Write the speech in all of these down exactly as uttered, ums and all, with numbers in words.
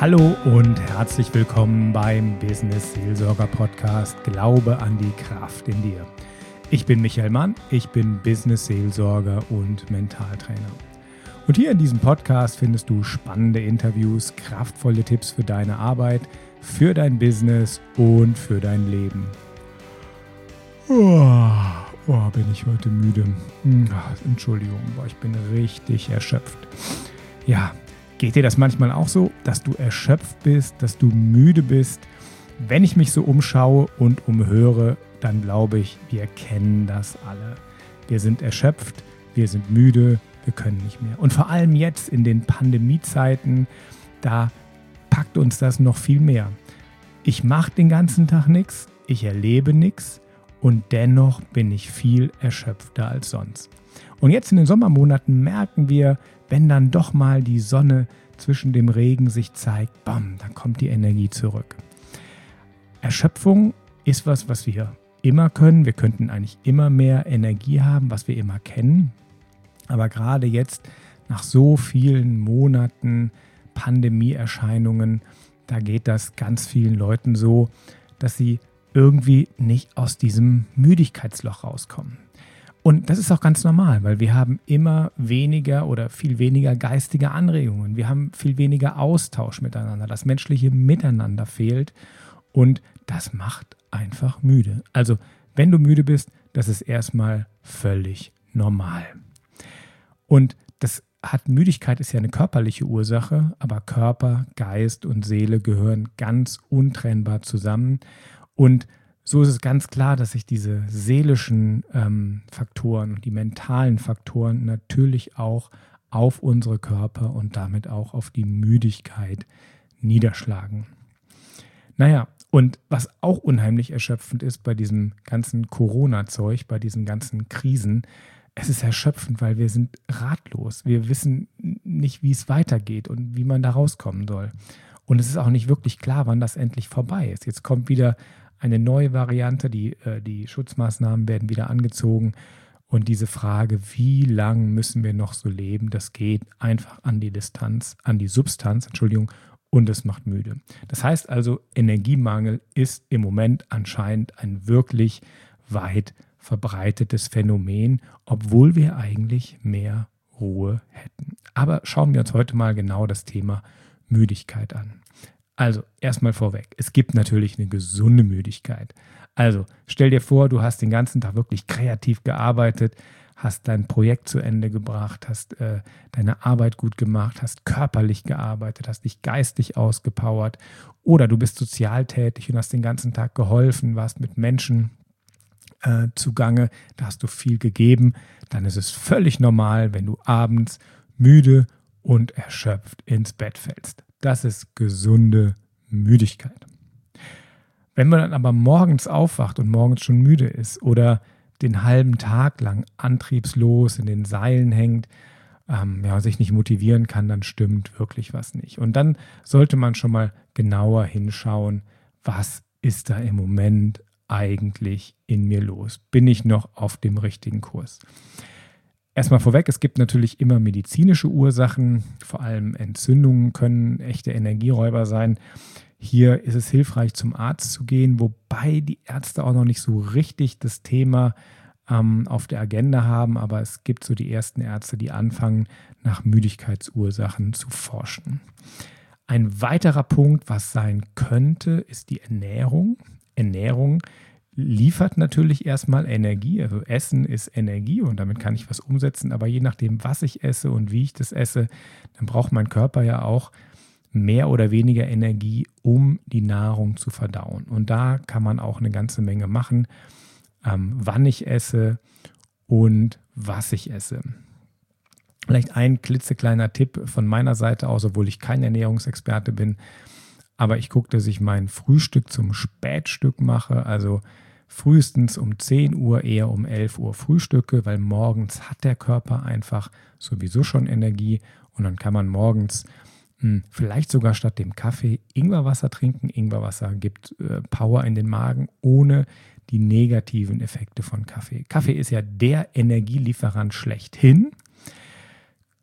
Hallo und herzlich willkommen beim Business Seelsorger Podcast Glaube an die Kraft in dir. Ich bin Michael Mann, ich bin Business Seelsorger und Mentaltrainer. Und hier in diesem Podcast findest du spannende Interviews, kraftvolle Tipps für deine Arbeit, für dein Business und für dein Leben. Oh, oh bin ich heute müde. Entschuldigung, ich bin richtig erschöpft. Ja, geht dir das manchmal auch so, dass du erschöpft bist, dass du müde bist? Wenn ich mich so umschaue und umhöre, dann glaube ich, wir kennen das alle. Wir sind erschöpft, wir sind müde, wir können nicht mehr. Und vor allem jetzt in den Pandemiezeiten, da packt uns das noch viel mehr. Ich mache den ganzen Tag nichts, ich erlebe nichts und dennoch bin ich viel erschöpfter als sonst. Und jetzt in den Sommermonaten merken wir, wenn dann doch mal die Sonne zwischen dem Regen sich zeigt, bam, dann kommt die Energie zurück. Erschöpfung ist was, was wir immer können. Wir könnten eigentlich immer mehr Energie haben, was wir immer kennen. Aber gerade jetzt, nach so vielen Monaten Pandemieerscheinungen, da geht das ganz vielen Leuten so, dass sie irgendwie nicht aus diesem Müdigkeitsloch rauskommen. Und das ist auch ganz normal, weil wir haben immer weniger oder viel weniger geistige Anregungen. Wir haben viel weniger Austausch miteinander. Das menschliche Miteinander fehlt und das macht einfach müde. Also, wenn du müde bist, das ist erstmal völlig normal. Und das hat Müdigkeit ist ja eine körperliche Ursache, aber Körper, Geist und Seele gehören ganz untrennbar zusammen. Und so ist es ganz klar, dass sich diese seelischen ähm, Faktoren und die mentalen Faktoren natürlich auch auf unsere Körper und damit auch auf die Müdigkeit niederschlagen. Naja, und was auch unheimlich erschöpfend ist bei diesem ganzen Corona-Zeug, bei diesen ganzen Krisen, es ist erschöpfend, weil wir sind ratlos. Wir wissen nicht, wie es weitergeht und wie man da rauskommen soll. Und es ist auch nicht wirklich klar, wann das endlich vorbei ist. Jetzt kommt wieder eine neue Variante, die, äh, die Schutzmaßnahmen werden wieder angezogen und diese Frage, wie lang müssen wir noch so leben, das geht einfach an die Distanz, an die Substanz, Entschuldigung, und es macht müde. Das heißt also, Energiemangel ist im Moment anscheinend ein wirklich weit verbreitetes Phänomen, obwohl wir eigentlich mehr Ruhe hätten. Aber schauen wir uns heute mal genau das Thema Müdigkeit an. Also, erstmal vorweg, es gibt natürlich eine gesunde Müdigkeit. Also, stell dir vor, du hast den ganzen Tag wirklich kreativ gearbeitet, hast dein Projekt zu Ende gebracht, hast äh, deine Arbeit gut gemacht, hast körperlich gearbeitet, hast dich geistig ausgepowert oder du bist sozial tätig und hast den ganzen Tag geholfen, warst mit Menschen äh, zugange, da hast du viel gegeben. Dann ist es völlig normal, wenn du abends müde und erschöpft ins Bett fällst. Das ist gesunde Müdigkeit. Wenn man dann aber morgens aufwacht und morgens schon müde ist oder den halben Tag lang antriebslos in den Seilen hängt, ähm, ja, sich nicht motivieren kann, dann stimmt wirklich was nicht. Und dann sollte man schon mal genauer hinschauen, was ist da im Moment eigentlich in mir los? Bin ich noch auf dem richtigen Kurs? Erstmal vorweg, es gibt natürlich immer medizinische Ursachen, vor allem Entzündungen können echte Energieräuber sein. Hier ist es hilfreich, zum Arzt zu gehen, wobei die Ärzte auch noch nicht so richtig das Thema ähm, auf der Agenda haben, aber es gibt so die ersten Ärzte, die anfangen, nach Müdigkeitsursachen zu forschen. Ein weiterer Punkt, was sein könnte, ist die Ernährung. Ernährung liefert natürlich erstmal Energie, also Essen ist Energie und damit kann ich was umsetzen, aber je nachdem, was ich esse und wie ich das esse, dann braucht mein Körper ja auch mehr oder weniger Energie, um die Nahrung zu verdauen. Und da kann man auch eine ganze Menge machen, ähm, wann ich esse und was ich esse. Vielleicht ein klitzekleiner Tipp von meiner Seite aus, obwohl ich kein Ernährungsexperte bin, aber ich gucke, dass ich mein Frühstück zum Spätstück mache, also frühestens um zehn Uhr, eher um elf Uhr frühstücke, weil morgens hat der Körper einfach sowieso schon Energie und dann kann man morgens mh, vielleicht sogar statt dem Kaffee Ingwerwasser trinken. Ingwerwasser gibt äh, Power in den Magen, ohne die negativen Effekte von Kaffee. Kaffee ist ja der Energielieferant schlechthin.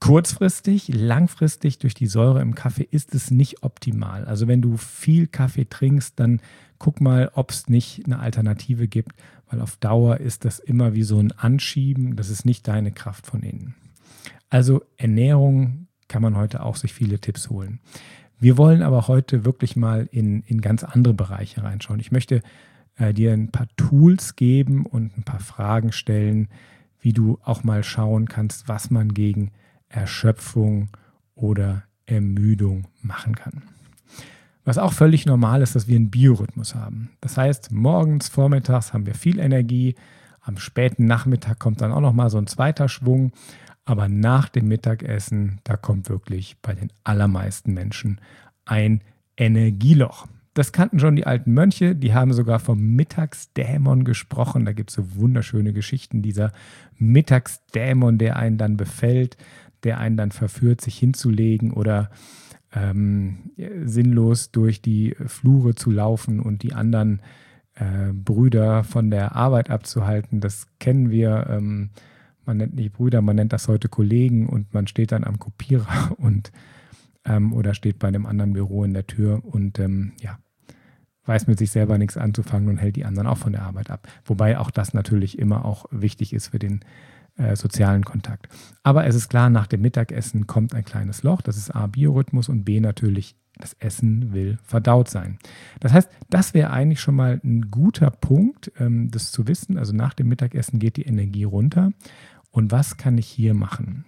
kurzfristig, langfristig durch die Säure im Kaffee ist es nicht optimal. Also wenn du viel Kaffee trinkst, dann guck mal, ob es nicht eine Alternative gibt, weil auf Dauer ist das immer wie so ein Anschieben, das ist nicht deine Kraft von innen. Also Ernährung kann man heute auch sich viele Tipps holen. Wir wollen aber heute wirklich mal in, in ganz andere Bereiche reinschauen. Ich möchte äh, dir ein paar Tools geben und ein paar Fragen stellen, wie du auch mal schauen kannst, was man gegen Erschöpfung oder Ermüdung machen kann. Was auch völlig normal ist, dass wir einen Biorhythmus haben. Das heißt, morgens, vormittags haben wir viel Energie, am späten Nachmittag kommt dann auch noch mal so ein zweiter Schwung, aber nach dem Mittagessen, da kommt wirklich bei den allermeisten Menschen ein Energieloch. Das kannten schon die alten Mönche, die haben sogar vom Mittagsdämon gesprochen. Da gibt es so wunderschöne Geschichten, dieser Mittagsdämon, der einen dann befällt, der einen dann verführt, sich hinzulegen oder ähm, sinnlos durch die Flure zu laufen und die anderen äh, Brüder von der Arbeit abzuhalten. Das kennen wir. Ähm, man nennt nicht Brüder, man nennt das heute Kollegen und man steht dann am Kopierer und ähm, oder steht bei einem anderen Büro in der Tür und ähm, ja, weiß mit sich selber nichts anzufangen und hält die anderen auch von der Arbeit ab. Wobei auch das natürlich immer auch wichtig ist für den äh, sozialen Kontakt. Aber es ist klar, nach dem Mittagessen kommt ein kleines Loch. Das ist A, Biorhythmus und B, natürlich, das Essen will verdaut sein. Das heißt, das wäre eigentlich schon mal ein guter Punkt, ähm, das zu wissen. Also nach dem Mittagessen geht die Energie runter. Und was kann ich hier machen?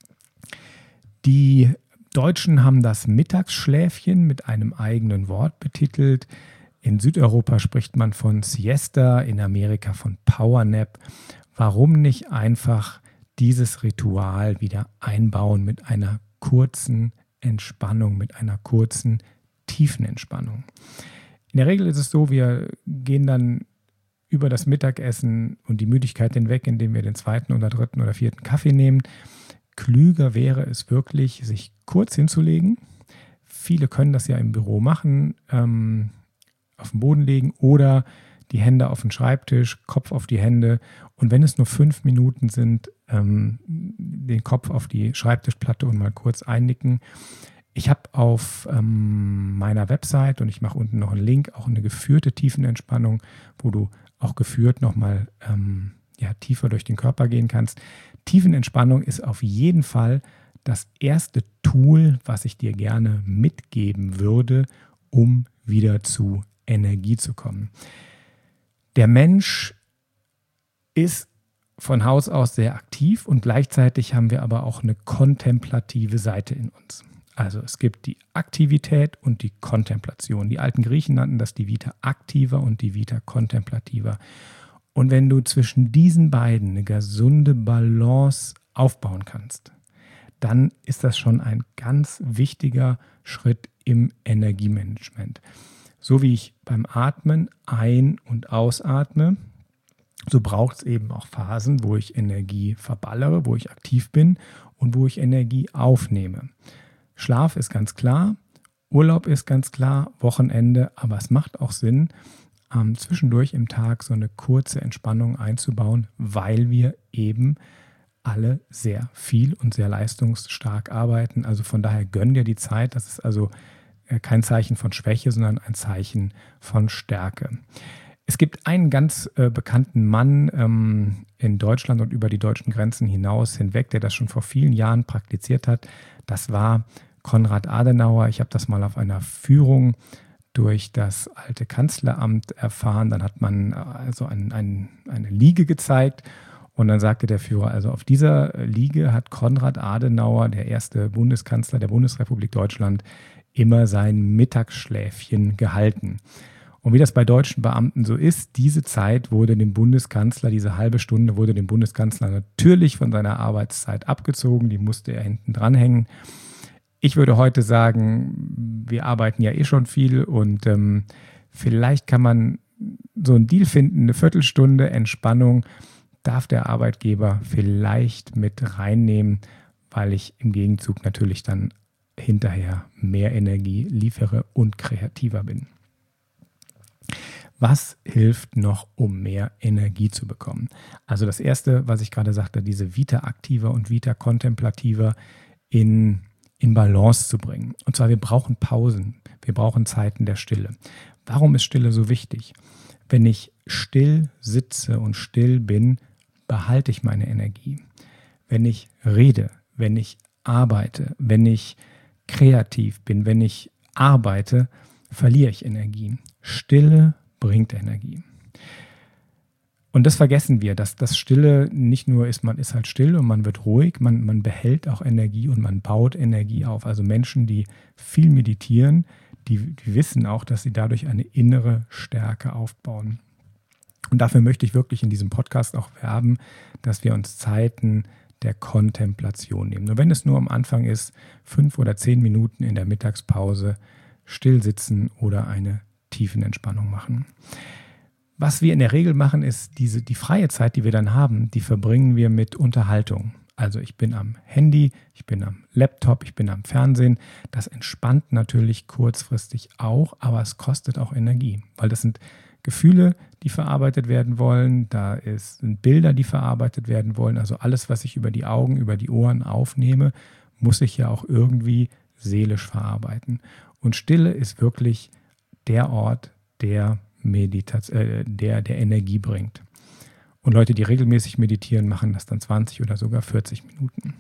Die Deutschen haben das Mittagsschläfchen mit einem eigenen Wort betitelt. In Südeuropa spricht man von Siesta, in Amerika von Powernap. Warum nicht einfach dieses Ritual wieder einbauen mit einer kurzen Entspannung, mit einer kurzen, tiefen Entspannung? In der Regel ist es so, wir gehen dann über das Mittagessen und die Müdigkeit hinweg, indem wir den zweiten oder dritten oder vierten Kaffee nehmen. Klüger wäre es wirklich, sich kurz hinzulegen. Viele können das ja im Büro machen, ähm, auf den Boden legen oder die Hände auf den Schreibtisch, Kopf auf die Hände. Und wenn es nur fünf Minuten sind, ähm, den Kopf auf die Schreibtischplatte und mal kurz einnicken. Ich habe auf ähm, meiner Website, und ich mache unten noch einen Link, auch eine geführte Tiefenentspannung, wo du auch geführt nochmal ähm, ja, tiefer durch den Körper gehen kannst. Tiefenentspannung ist auf jeden Fall das erste Tool, was ich dir gerne mitgeben würde, um wieder zu Energie zu kommen. Der Mensch ist von Haus aus sehr aktiv und gleichzeitig haben wir aber auch eine kontemplative Seite in uns. Also es gibt die Aktivität und die Kontemplation. Die alten Griechen nannten das die Vita activa und die Vita contemplativa. Und wenn du zwischen diesen beiden eine gesunde Balance aufbauen kannst, dann ist das schon ein ganz wichtiger Schritt im Energiemanagement. So wie ich beim Atmen ein- und ausatme, so braucht es eben auch Phasen, wo ich Energie verballere, wo ich aktiv bin und wo ich Energie aufnehme. Schlaf ist ganz klar, Urlaub ist ganz klar, Wochenende, aber es macht auch Sinn, ähm, zwischendurch im Tag so eine kurze Entspannung einzubauen, weil wir eben alle sehr viel und sehr leistungsstark arbeiten. Also von daher gönn dir die Zeit. Das ist also kein Zeichen von Schwäche, sondern ein Zeichen von Stärke. Es gibt einen ganz äh, bekannten Mann ähm, in Deutschland und über die deutschen Grenzen hinaus hinweg, der das schon vor vielen Jahren praktiziert hat. Das war Konrad Adenauer. Ich habe das mal auf einer Führung durch das alte Kanzleramt erfahren. Dann hat man also ein, ein, eine Liege gezeigt und dann sagte der Führer, also auf dieser Liege hat Konrad Adenauer, der erste Bundeskanzler der Bundesrepublik Deutschland, immer sein Mittagsschläfchen gehalten. Und wie das bei deutschen Beamten so ist, diese Zeit wurde dem Bundeskanzler, diese halbe Stunde wurde dem Bundeskanzler natürlich von seiner Arbeitszeit abgezogen, die musste er hinten dranhängen. Ich würde heute sagen, wir arbeiten ja eh schon viel und ähm, vielleicht kann man so einen Deal finden, eine Viertelstunde Entspannung darf der Arbeitgeber vielleicht mit reinnehmen, weil ich im Gegenzug natürlich dann hinterher mehr Energie liefere und kreativer bin. Was hilft noch, um mehr Energie zu bekommen? Also das Erste, was ich gerade sagte, diese Vita activa und Vita contemplativa in, in Balance zu bringen. Und zwar, wir brauchen Pausen, wir brauchen Zeiten der Stille. Warum ist Stille so wichtig? Wenn ich still sitze und still bin, behalte ich meine Energie. Wenn ich rede, wenn ich arbeite, wenn ich kreativ bin, wenn ich arbeite, verliere ich Energie. Stille bringt Energie. Und das vergessen wir, dass das Stille nicht nur ist, man ist halt still und man wird ruhig, man, man behält auch Energie und man baut Energie auf. Also Menschen, die viel meditieren, die, die wissen auch, dass sie dadurch eine innere Stärke aufbauen. Und dafür möchte ich wirklich in diesem Podcast auch werben, dass wir uns Zeiten der Kontemplation nehmen. Und wenn es nur am Anfang ist, fünf oder zehn Minuten in der Mittagspause still sitzen oder eine Tiefenentspannung machen. Was wir in der Regel machen, ist diese, die freie Zeit, die wir dann haben, die verbringen wir mit Unterhaltung. Also ich bin am Handy, ich bin am Laptop, ich bin am Fernsehen. Das entspannt natürlich kurzfristig auch, aber es kostet auch Energie, weil das sind Gefühle, die verarbeitet werden wollen, da ist, sind Bilder, die verarbeitet werden wollen. Also alles, was ich über die Augen, über die Ohren aufnehme, muss ich ja auch irgendwie seelisch verarbeiten. Und Stille ist wirklich der Ort, der Meditation, äh, der, der Energie bringt. Und Leute, die regelmäßig meditieren, machen das dann zwanzig oder sogar vierzig Minuten.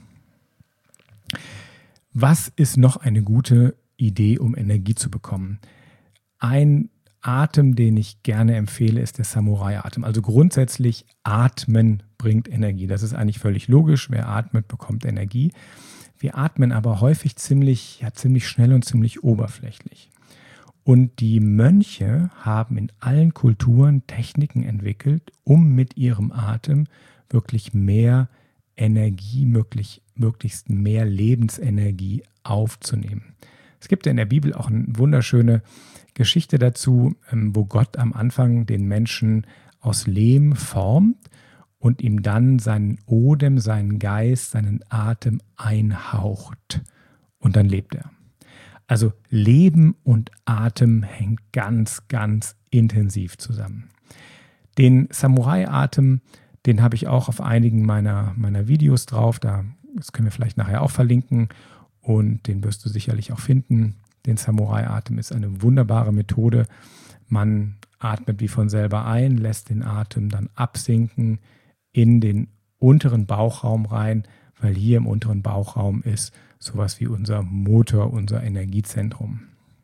Was ist noch eine gute Idee, um Energie zu bekommen? Ein Atem, den ich gerne empfehle, ist der Samurai-Atem. Also grundsätzlich atmen bringt Energie. Das ist eigentlich völlig logisch. Wer atmet, bekommt Energie. Wir atmen aber häufig ziemlich, ja, ziemlich schnell und ziemlich oberflächlich. Und die Mönche haben in allen Kulturen Techniken entwickelt, um mit ihrem Atem wirklich mehr Energie, möglich, möglichst mehr Lebensenergie aufzunehmen. Es gibt ja in der Bibel auch eine wunderschöne Geschichte dazu, wo Gott am Anfang den Menschen aus Lehm formt und ihm dann seinen Odem, seinen Geist, seinen Atem einhaucht. Und dann lebt er. Also Leben und Atem hängt ganz, ganz intensiv zusammen. Den Samurai-Atem, den habe ich auch auf einigen meiner, meiner Videos drauf. Da, das können wir vielleicht nachher auch verlinken. Und den wirst du sicherlich auch finden. Den Samurai-Atem ist eine wunderbare Methode. Man atmet wie von selber ein, lässt den Atem dann absinken in den unteren Bauchraum rein, weil hier im unteren Bauchraum ist sowas wie unser Motor, unser Energiezentrum.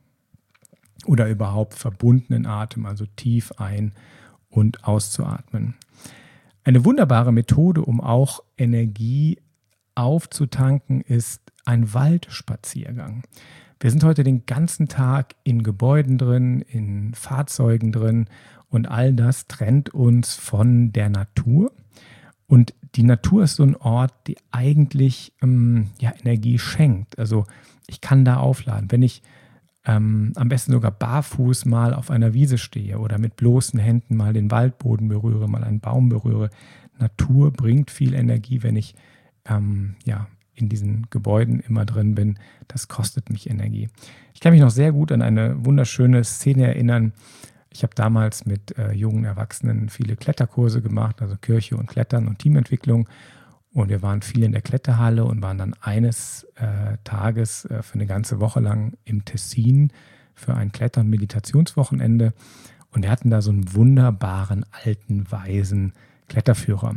Oder überhaupt verbundenen Atem, also tief ein- und auszuatmen. Eine wunderbare Methode, um auch Energie aufzutanken, ist ein Waldspaziergang. Wir sind heute den ganzen Tag in Gebäuden drin, in Fahrzeugen drin und all das trennt uns von der Natur. Und die Natur ist so ein Ort, die eigentlich ähm, ja, Energie schenkt. Also ich kann da aufladen. Wenn ich ähm, am besten sogar barfuß mal auf einer Wiese stehe oder mit bloßen Händen mal den Waldboden berühre, mal einen Baum berühre. Natur bringt viel Energie, wenn ich ähm, ja, in diesen Gebäuden immer drin bin. Das kostet mich Energie. Ich kann mich noch sehr gut an eine wunderschöne Szene erinnern. Ich habe damals mit äh, jungen Erwachsenen viele Kletterkurse gemacht, also Kirche und Klettern und Teamentwicklung. Und wir waren viel in der Kletterhalle und waren dann eines äh, Tages äh, für eine ganze Woche lang im Tessin für ein Kletter- und Meditationswochenende. Und wir hatten da so einen wunderbaren, alten, weisen Kletterführer.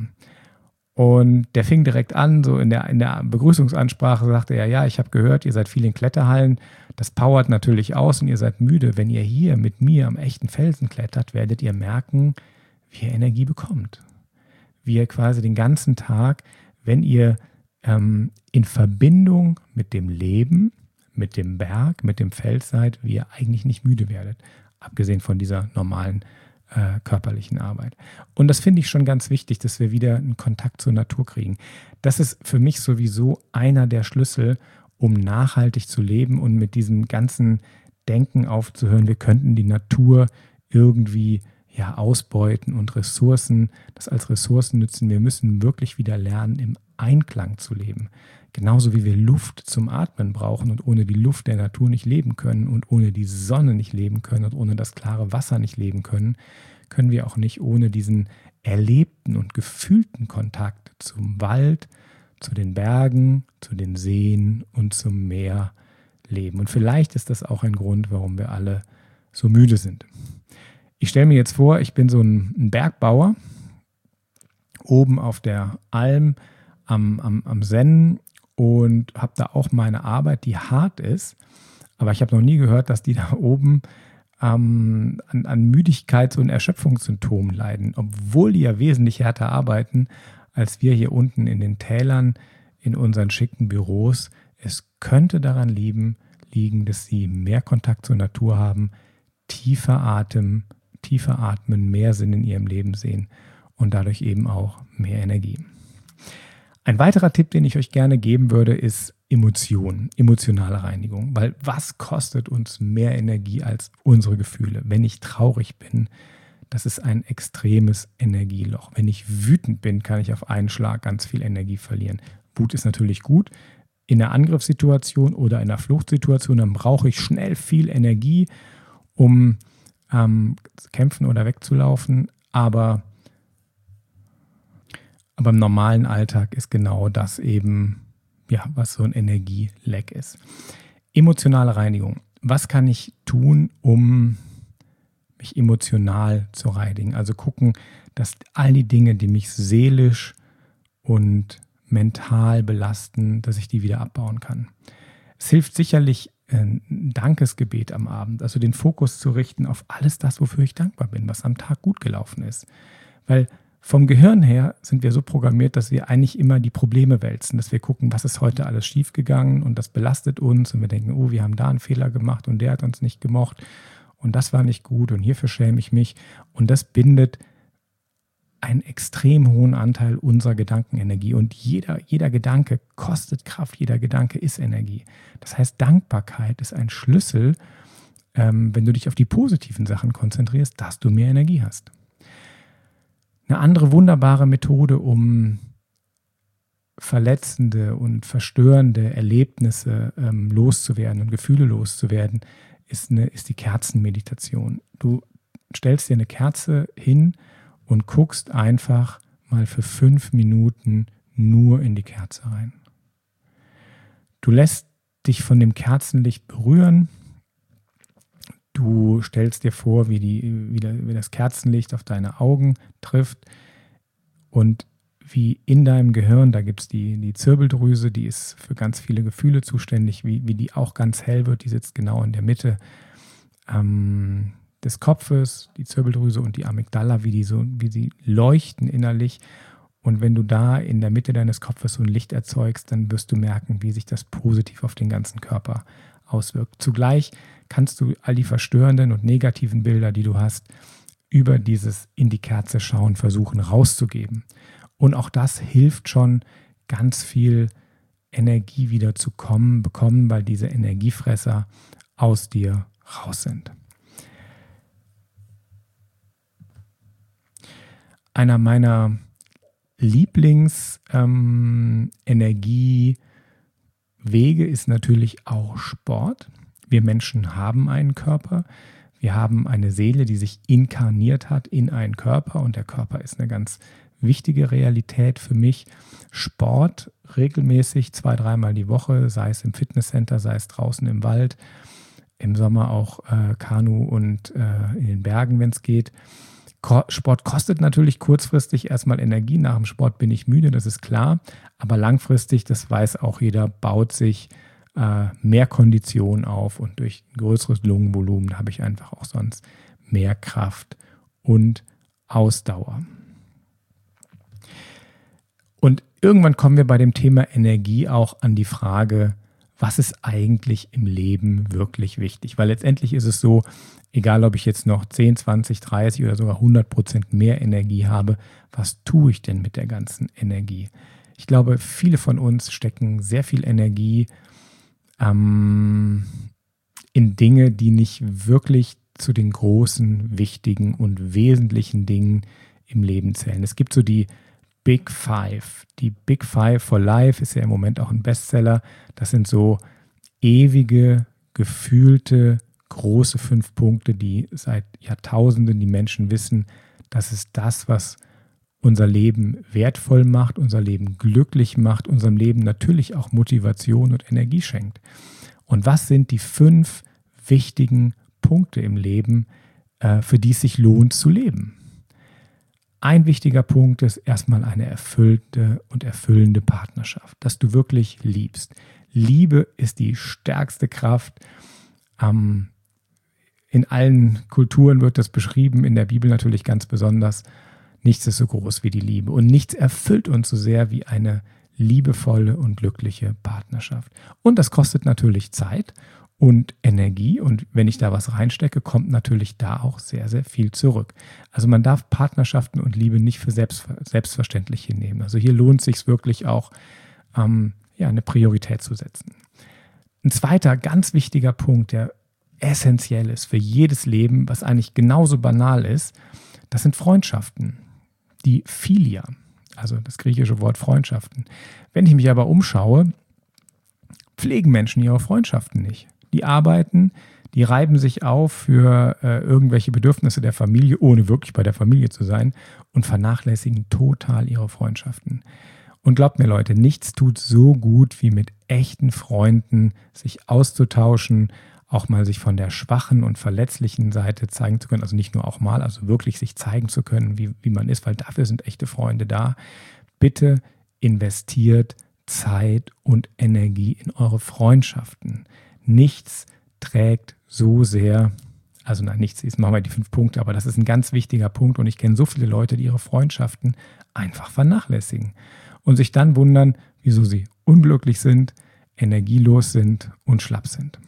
Und der fing direkt an, so in der, in der Begrüßungsansprache sagte er, ja, ich habe gehört, ihr seid viel in Kletterhallen, das powert natürlich aus und ihr seid müde. Wenn ihr hier mit mir am echten Felsen klettert, werdet ihr merken, wie ihr Energie bekommt. Wie ihr quasi den ganzen Tag, wenn ihr ähm, in Verbindung mit dem Leben, mit dem Berg, mit dem Fels seid, wie ihr eigentlich nicht müde werdet, abgesehen von dieser normalen Äh, körperlichen Arbeit. Und das finde ich schon ganz wichtig, dass wir wieder einen Kontakt zur Natur kriegen. Das ist für mich sowieso einer der Schlüssel, um nachhaltig zu leben und mit diesem ganzen Denken aufzuhören, wir könnten die Natur irgendwie ja, ausbeuten und Ressourcen, das als Ressourcen nutzen. Wir müssen wirklich wieder lernen, im Einklang zu leben. Genauso wie wir Luft zum Atmen brauchen und ohne die Luft der Natur nicht leben können und ohne die Sonne nicht leben können und ohne das klare Wasser nicht leben können, können wir auch nicht ohne diesen erlebten und gefühlten Kontakt zum Wald, zu den Bergen, zu den Seen und zum Meer leben. Und vielleicht ist das auch ein Grund, warum wir alle so müde sind. Ich stelle mir jetzt vor, ich bin so ein, ein Bergbauer, oben auf der Alm am, am, am Sennen und habe da auch meine Arbeit, die hart ist. Aber ich habe noch nie gehört, dass die da oben ähm, an, an Müdigkeits- und Erschöpfungssymptomen leiden, obwohl die ja wesentlich härter arbeiten, als wir hier unten in den Tälern in unseren schicken Büros. Es könnte daran liegen, liegen, dass sie mehr Kontakt zur Natur haben, tiefer Atem, tiefer atmen, mehr Sinn in ihrem Leben sehen und dadurch eben auch mehr Energie. Ein weiterer Tipp, den ich euch gerne geben würde, ist Emotionen, emotionale Reinigung. Weil was kostet uns mehr Energie als unsere Gefühle? Wenn ich traurig bin, das ist ein extremes Energieloch. Wenn ich wütend bin, kann ich auf einen Schlag ganz viel Energie verlieren. Wut ist natürlich gut. In einer Angriffssituation oder in einer Fluchtsituation, dann brauche ich schnell viel Energie, um ähm, zu kämpfen oder wegzulaufen. Aber Aber im normalen Alltag ist genau das eben, ja, was so ein Energieleck ist. Emotionale Reinigung. Was kann ich tun, um mich emotional zu reinigen? Also gucken, dass all die Dinge, die mich seelisch und mental belasten, dass ich die wieder abbauen kann. Es hilft sicherlich, ein Dankesgebet am Abend, also den Fokus zu richten auf alles das, wofür ich dankbar bin, was am Tag gut gelaufen ist. Weil vom Gehirn her sind wir so programmiert, dass wir eigentlich immer die Probleme wälzen, dass wir gucken, was ist heute alles schiefgegangen und das belastet uns und wir denken, oh, wir haben da einen Fehler gemacht und der hat uns nicht gemocht und das war nicht gut und hierfür schäme ich mich. Und das bindet einen extrem hohen Anteil unserer Gedankenenergie und jeder, jeder Gedanke kostet Kraft, jeder Gedanke ist Energie. Das heißt, Dankbarkeit ist ein Schlüssel, ähm, wenn du dich auf die positiven Sachen konzentrierst, dass du mehr Energie hast. Eine andere wunderbare Methode, um verletzende und verstörende Erlebnisse ähm, loszuwerden und Gefühle loszuwerden, ist, eine, ist die Kerzenmeditation. Du stellst dir eine Kerze hin und guckst einfach mal für fünf Minuten nur in die Kerze rein. Du lässt dich von dem Kerzenlicht berühren. Du stellst dir vor, wie, die, wie, der, wie das Kerzenlicht auf deine Augen trifft und wie in deinem Gehirn, da gibt es die, die Zirbeldrüse, die ist für ganz viele Gefühle zuständig, wie, wie die auch ganz hell wird, die sitzt genau in der Mitte ähm, des Kopfes, die Zirbeldrüse und die Amygdala, wie die so, wie sie leuchten innerlich. Und wenn du da in der Mitte deines Kopfes so ein Licht erzeugst, dann wirst du merken, wie sich das positiv auf den ganzen Körper auswirkt. Zugleich kannst du all die verstörenden und negativen Bilder, die du hast, über dieses in die Kerze schauen versuchen rauszugeben. Und auch das hilft schon, ganz viel Energie wieder zu kommen, bekommen, weil diese Energiefresser aus dir raus sind. Einer meiner Lieblings-Energiewege ähm, ist natürlich auch Sport. Wir Menschen haben einen Körper. Wir haben eine Seele, die sich inkarniert hat in einen Körper und der Körper ist eine ganz wichtige Realität für mich. Sport regelmäßig zwei, dreimal die Woche, sei es im Fitnesscenter, sei es draußen im Wald, im Sommer auch äh, Kanu und äh, in den Bergen, wenn es geht. Ko- Sport kostet natürlich kurzfristig erstmal Energie. Nach dem Sport bin ich müde, das ist klar. Aber langfristig, das weiß auch jeder, baut sich äh, mehr Kondition auf und durch ein größeres Lungenvolumen habe ich einfach auch sonst mehr Kraft und Ausdauer. Und irgendwann kommen wir bei dem Thema Energie auch an die Frage, was ist eigentlich im Leben wirklich wichtig? Weil letztendlich ist es so, egal ob ich jetzt noch zehn, zwanzig, dreißig oder sogar hundert Prozent mehr Energie habe, was tue ich denn mit der ganzen Energie? Ich glaube, viele von uns stecken sehr viel Energie ähm, in Dinge, die nicht wirklich zu den großen, wichtigen und wesentlichen Dingen im Leben zählen. Es gibt so die Big Five. Die Big Five for Life ist ja im Moment auch ein Bestseller. Das sind so ewige, gefühlte, große fünf Punkte, die seit Jahrtausenden die Menschen wissen, das ist das, was unser Leben wertvoll macht, unser Leben glücklich macht, unserem Leben natürlich auch Motivation und Energie schenkt. Und was sind die fünf wichtigen Punkte im Leben, äh, für die es sich lohnt zu leben? Ein wichtiger Punkt ist erstmal eine erfüllte und erfüllende Partnerschaft, dass du wirklich liebst. Liebe ist die stärkste Kraft. Ähm, in allen Kulturen wird das beschrieben, in der Bibel natürlich ganz besonders. Nichts ist so groß wie die Liebe und nichts erfüllt uns so sehr wie eine liebevolle und glückliche Partnerschaft. Und das kostet natürlich Zeit und Energie, und wenn ich da was reinstecke, kommt natürlich da auch sehr, sehr viel zurück. Also man darf Partnerschaften und Liebe nicht für selbst, selbstverständlich hinnehmen. Also hier lohnt es sich wirklich auch, ähm, ja, eine Priorität zu setzen. Ein zweiter ganz wichtiger Punkt, der essentiell ist für jedes Leben, was eigentlich genauso banal ist, das sind Freundschaften. Die Philia, also das griechische Wort Freundschaften. Wenn ich mich aber umschaue, pflegen Menschen ihre Freundschaften nicht. Die arbeiten, die reiben sich auf für äh, irgendwelche Bedürfnisse der Familie, ohne wirklich bei der Familie zu sein, und vernachlässigen total ihre Freundschaften. Und glaubt mir, Leute, nichts tut so gut, wie mit echten Freunden sich auszutauschen, auch mal sich von der schwachen und verletzlichen Seite zeigen zu können, also nicht nur auch mal, also wirklich sich zeigen zu können, wie, wie man ist, weil dafür sind echte Freunde da. Bitte investiert Zeit und Energie in eure Freundschaften. Nichts trägt so sehr, also nein, nichts, jetzt machen wir die fünf Punkte, aber das ist ein ganz wichtiger Punkt, und ich kenne so viele Leute, die ihre Freundschaften einfach vernachlässigen und sich dann wundern, wieso sie unglücklich sind, energielos sind und schlapp sind.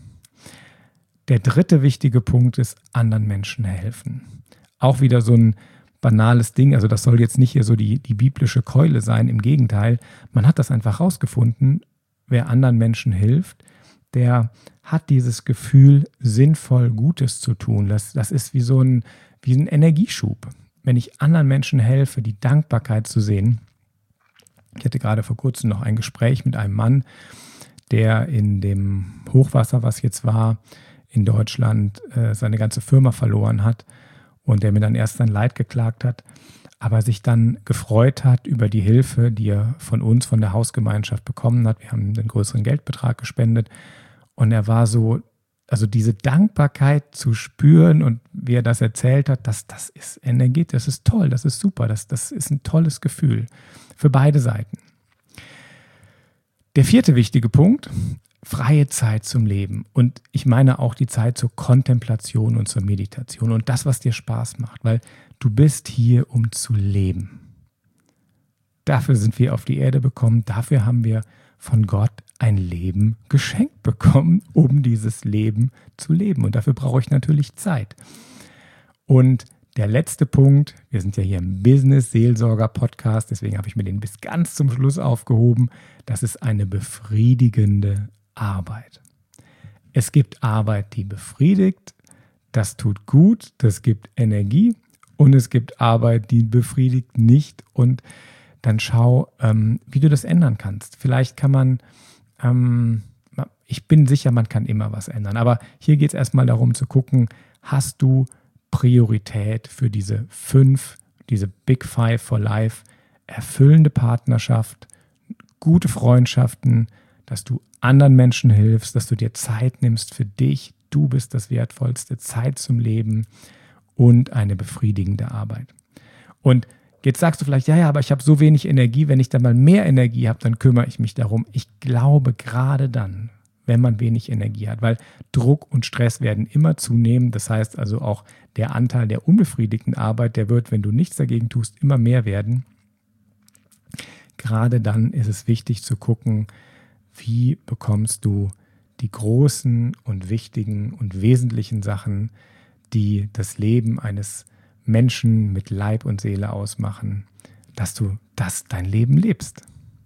Der dritte wichtige Punkt ist, anderen Menschen helfen. Auch wieder so ein banales Ding, also das soll jetzt nicht hier so die, die biblische Keule sein, im Gegenteil, man hat das einfach rausgefunden, wer anderen Menschen hilft, der hat dieses Gefühl, sinnvoll Gutes zu tun. Das, das ist wie so ein, wie ein Energieschub. Wenn ich anderen Menschen helfe, die Dankbarkeit zu sehen. Ich hatte gerade vor kurzem noch ein Gespräch mit einem Mann, der in dem Hochwasser, was jetzt war, in Deutschland äh, seine ganze Firma verloren hat und der mir dann erst sein Leid geklagt hat, aber sich dann gefreut hat über die Hilfe, die er von uns, von der Hausgemeinschaft bekommen hat. Wir haben einen größeren Geldbetrag gespendet, und er war so, also diese Dankbarkeit zu spüren, und wie er das erzählt hat, das, das ist energetisch, das ist toll, das ist super, das, das ist ein tolles Gefühl für beide Seiten. Der vierte wichtige Punkt: freie Zeit zum Leben. Und ich meine auch die Zeit zur Kontemplation und zur Meditation und das, was dir Spaß macht, weil du bist hier, um zu leben. Dafür sind wir auf die Erde gekommen, dafür haben wir von Gott ein Leben geschenkt bekommen, um dieses Leben zu leben. Und dafür brauche ich natürlich Zeit. Und der letzte Punkt, wir sind ja hier im Business-Seelsorger-Podcast, deswegen habe ich mir den bis ganz zum Schluss aufgehoben, das ist eine befriedigende Arbeit. Es gibt Arbeit, die befriedigt, das tut gut, das gibt Energie, und es gibt Arbeit, die befriedigt nicht, und dann schau, ähm, wie du das ändern kannst. Vielleicht kann man, ähm, ich bin sicher, man kann immer was ändern, aber hier geht es erstmal darum zu gucken, hast du Priorität für diese fünf, diese Big Five for Life, erfüllende Partnerschaft, gute Freundschaften, dass du anderen Menschen hilfst, dass du dir Zeit nimmst für dich, du bist das Wertvollste, Zeit zum Leben und eine befriedigende Arbeit. Und jetzt sagst du vielleicht, ja, ja, aber ich habe so wenig Energie, wenn ich dann mal mehr Energie habe, dann kümmere ich mich darum. Ich glaube, gerade dann, wenn man wenig Energie hat, weil Druck und Stress werden immer zunehmen. Das heißt also auch der Anteil der unbefriedigten Arbeit, der wird, wenn du nichts dagegen tust, immer mehr werden. Gerade dann ist es wichtig zu gucken, wie bekommst du die großen und wichtigen und wesentlichen Sachen, die das Leben eines Menschen mit Leib und Seele ausmachen, dass du das dein Leben lebst.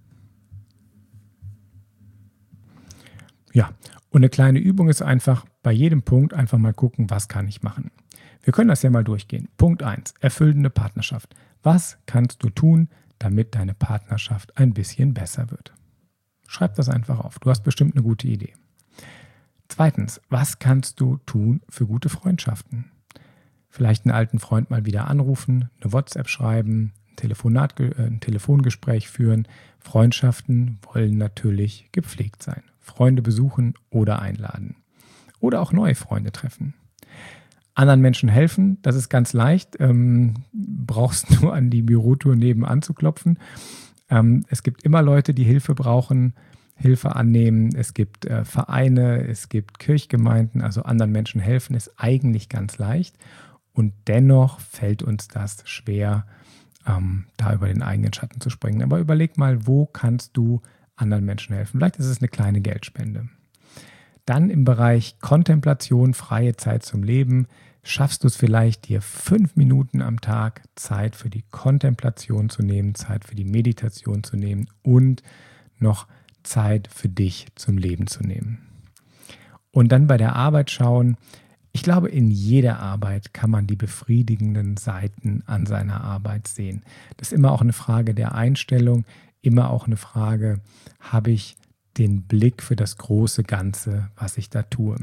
Ja, und eine kleine Übung ist einfach, bei jedem Punkt einfach mal gucken, was kann ich machen. Wir können das ja mal durchgehen. Punkt eins, erfüllende Partnerschaft. Was kannst du tun, damit deine Partnerschaft ein bisschen besser wird? Schreib das einfach auf. Du hast bestimmt eine gute Idee. Zweitens, was kannst du tun für gute Freundschaften? Vielleicht einen alten Freund mal wieder anrufen, eine WhatsApp schreiben, Telefonat, ein Telefongespräch führen. Freundschaften wollen natürlich gepflegt sein. Freunde besuchen oder einladen. Oder auch neue Freunde treffen. Anderen Menschen helfen, das ist ganz leicht. Ähm, brauchst nur an die Bürotür nebenan zu klopfen. Ähm, es gibt immer Leute, die Hilfe brauchen, Hilfe annehmen. Es gibt äh, Vereine, es gibt Kirchgemeinden, also anderen Menschen helfen ist eigentlich ganz leicht. Und dennoch fällt uns das schwer, ähm, da über den eigenen Schatten zu springen. Aber überleg mal, wo kannst du anderen Menschen helfen? Vielleicht ist es eine kleine Geldspende. Dann im Bereich Kontemplation, freie Zeit zum Leben, schaffst du es vielleicht, dir fünf Minuten am Tag Zeit für die Kontemplation zu nehmen, Zeit für die Meditation zu nehmen und noch Zeit für dich zum Leben zu nehmen. Und dann bei der Arbeit schauen. Ich glaube, in jeder Arbeit kann man die befriedigenden Seiten an seiner Arbeit sehen. Das ist immer auch eine Frage der Einstellung, immer auch eine Frage, habe ich den Blick für das große Ganze, was ich da tue.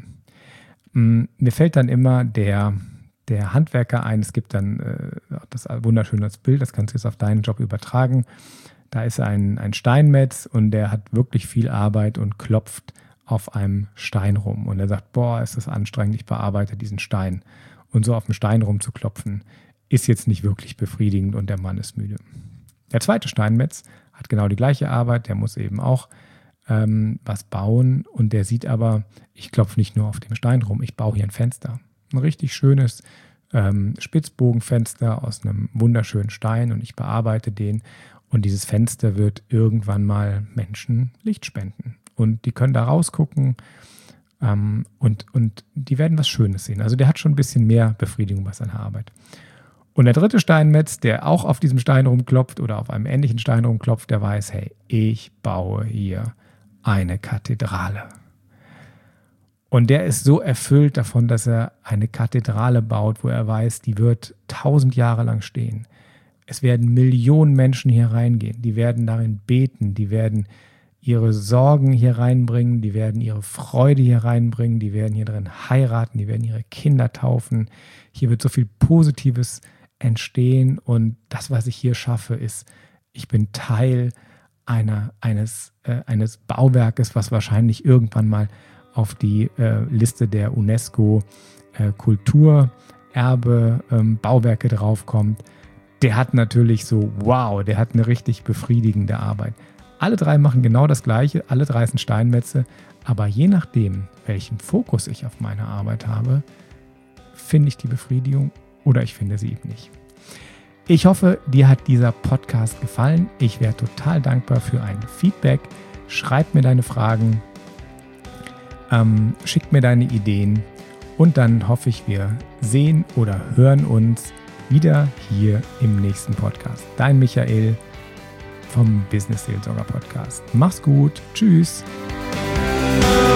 Mir fällt dann immer der, der Handwerker ein. Es gibt dann äh, das wunderschöne Bild, das kannst du jetzt auf deinen Job übertragen. Da ist ein, ein Steinmetz und der hat wirklich viel Arbeit und klopft auf einem Stein rum. Und er sagt, boah, ist das anstrengend, ich bearbeite diesen Stein. Und so auf dem Stein rumzuklopfen, ist jetzt nicht wirklich befriedigend und der Mann ist müde. Der zweite Steinmetz hat genau die gleiche Arbeit, der muss eben auch ähm, was bauen und der sieht aber, ich klopfe nicht nur auf dem Stein rum, ich baue hier ein Fenster. Ein richtig schönes ähm, Spitzbogenfenster aus einem wunderschönen Stein und ich bearbeite den und dieses Fenster wird irgendwann mal Menschen Licht spenden. Und die können da rausgucken ähm, und, und die werden was Schönes sehen. Also der hat schon ein bisschen mehr Befriedigung bei seiner Arbeit. Und der dritte Steinmetz, der auch auf diesem Stein rumklopft oder auf einem ähnlichen Stein rumklopft, der weiß, hey, ich baue hier eine Kathedrale. Und der ist so erfüllt davon, dass er eine Kathedrale baut, wo er weiß, die wird tausend Jahre lang stehen. Es werden Millionen Menschen hier reingehen, die werden darin beten, die werden ihre Sorgen hier reinbringen, die werden ihre Freude hier reinbringen, die werden hier drin heiraten, die werden ihre Kinder taufen. Hier wird so viel Positives entstehen und das, was ich hier schaffe, ist, ich bin Teil einer, eines, äh, eines Bauwerkes, was wahrscheinlich irgendwann mal auf die äh, Liste der UNESCO äh, Kulturerbe ähm, Bauwerke draufkommt. Der hat natürlich so, wow, der hat eine richtig befriedigende Arbeit. Alle drei machen genau das Gleiche, alle drei sind Steinmetze, aber je nachdem, welchen Fokus ich auf meine Arbeit habe, finde ich die Befriedigung oder ich finde sie eben nicht. Ich hoffe, dir hat dieser Podcast gefallen. Ich wäre total dankbar für ein Feedback. Schreib mir deine Fragen, ähm, schick mir deine Ideen und dann hoffe ich, wir sehen oder hören uns wieder hier im nächsten Podcast. Dein Michael vom Business Seelsorger Podcast. Mach's gut. Tschüss.